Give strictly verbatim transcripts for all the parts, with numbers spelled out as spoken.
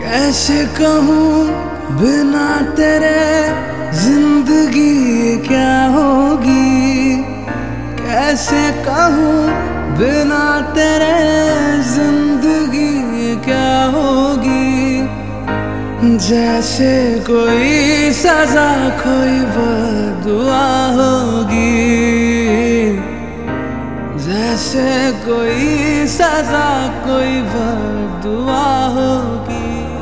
कैसे कहूँ बिना तेरे जिंदगी क्या होगी, कैसे कहूँ बिना तेरे जिंदगी क्या होगी। जैसे कोई सजा कोई बदुआ होगी, जैसे कोई सजा कोई बदुआ होगी।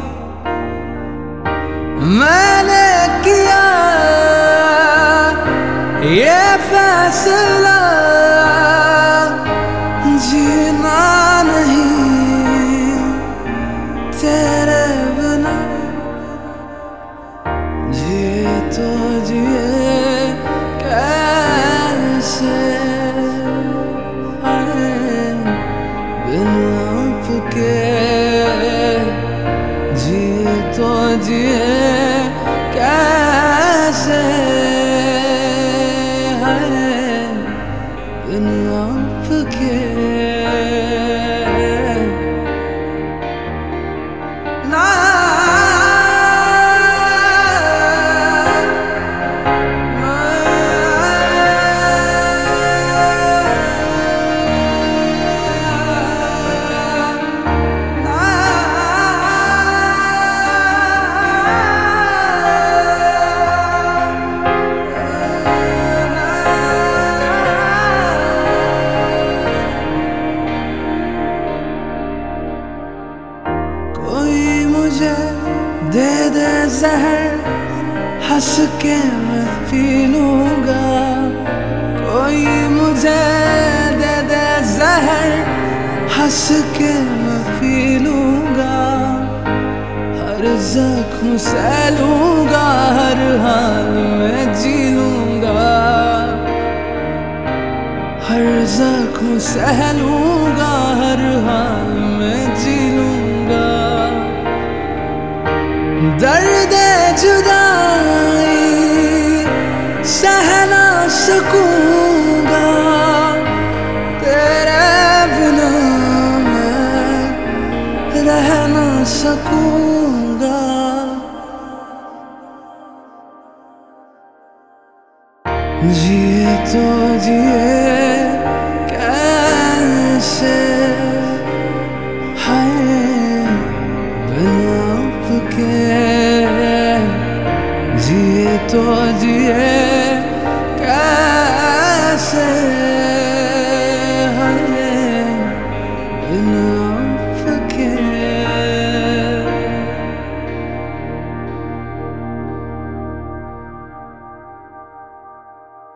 मैंने किया ये फैसला, जीना नहीं तेरे बिना। जिए तो जिए कैसे बिन आपके, जिए तो जिए कैसे बिन आपके। ना दे दे जहर हंस के मैं पी लूंगा, कोई मुझे दे दे जहर हंस के मैं पी लूंगा। हर जख्म सह लूंगा, हर हाल में जी लूंगा, हर जख्म सह लूंगा, हर हाल में जी लूंगा। दर्द जुदाई सह ना सकूंगा, तेरे बिना मैं रह ना सकूंगा। जिए तो जिए